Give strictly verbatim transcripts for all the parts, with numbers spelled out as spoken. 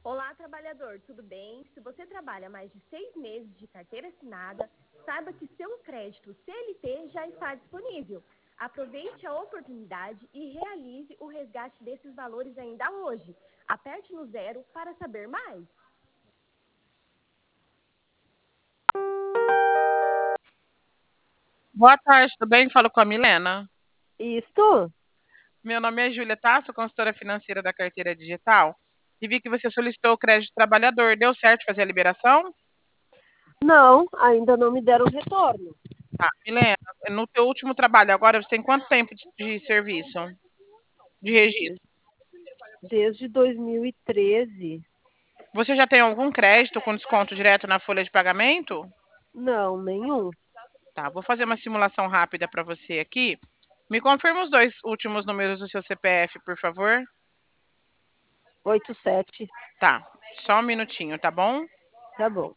Olá, trabalhador, tudo bem? Se você trabalha mais de seis meses de carteira assinada, saiba que seu crédito C L T já está disponível. Aproveite a oportunidade e realize o resgate desses valores ainda hoje. Aperte no zero para saber mais. Boa tarde, tudo bem? Falo com a Milena. Isto? Meu nome é Júlia, tá? Sou consultora financeira da carteira digital. E vi que você solicitou o crédito trabalhador. Deu certo fazer a liberação? Não, ainda não me deram retorno. Tá. Milena, no teu último trabalho, agora você tem quanto tempo de, de serviço? De registro? Desde dois mil e treze. Você já tem algum crédito com desconto direto na folha de pagamento? Não, nenhum. Tá, vou fazer uma simulação rápida para você aqui. Me confirma os dois últimos números do seu C P F, por favor. Oito sete. Tá, só um minutinho, tá bom? Tá bom.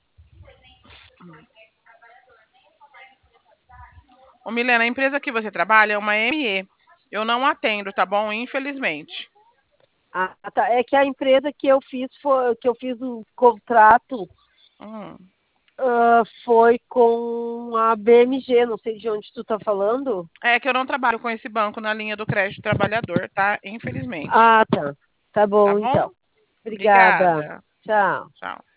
Ô, Milena, a empresa que você trabalha é uma M E. Eu não atendo, tá bom? Infelizmente. Ah, tá. É que a empresa que eu fiz foi, que eu fiz o contrato Hum. ah, foi com a B M G, não sei de onde tu tá falando. É que eu não trabalho com esse banco na linha do crédito trabalhador, tá? Infelizmente. Ah, tá. Tá Tá bom, bom? então. Obrigada. Obrigada. Tchau. Tchau.